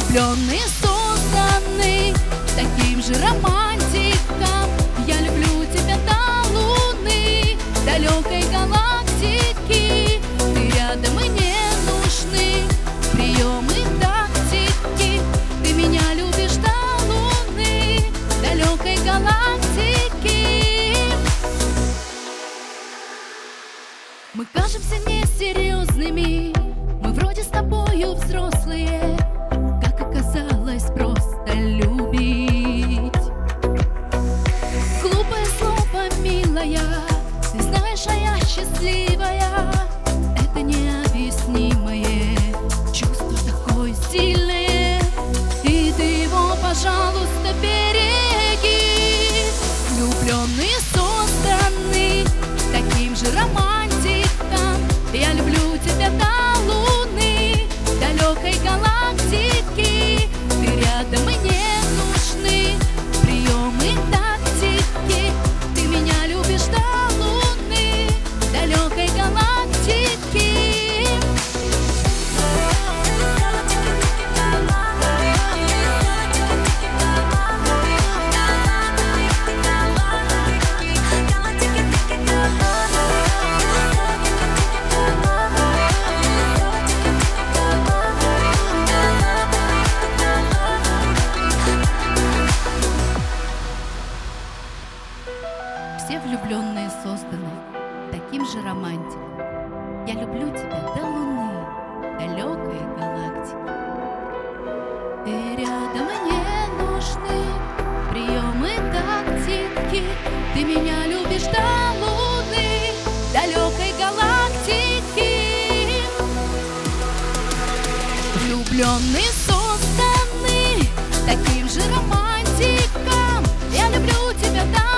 Влюбленные созданы таким же романтиком. Я люблю тебя до луны, далекой галактики. Ты рядом и не нужны приемы тактики. Ты меня любишь до луны, далекой галактики. Мы кажемся несерьезными, мы вроде с тобою взрослые. Как оказалось, просто любить. Глупое слово, милая, ты знаешь, а я счастливая. Это необъяснимое чувство, такое сильное, и ты его, пожалуйста, береги. Влюбленные созданы таким же романтиком. Я люблю тебя до луны, далекой галактики. Ты рядом и не нужны приемы тактики. Ты меня любишь до луны, далекой галактики. Все влюбленные созданы таким же романтиком. Я люблю тебя до луны, далекой галактики. Ты рядом и не нужны приемы тактики. Ты меня любишь до луны, далекой галактики. Влюбленные созданы таким же романтиком. Я люблю тебя до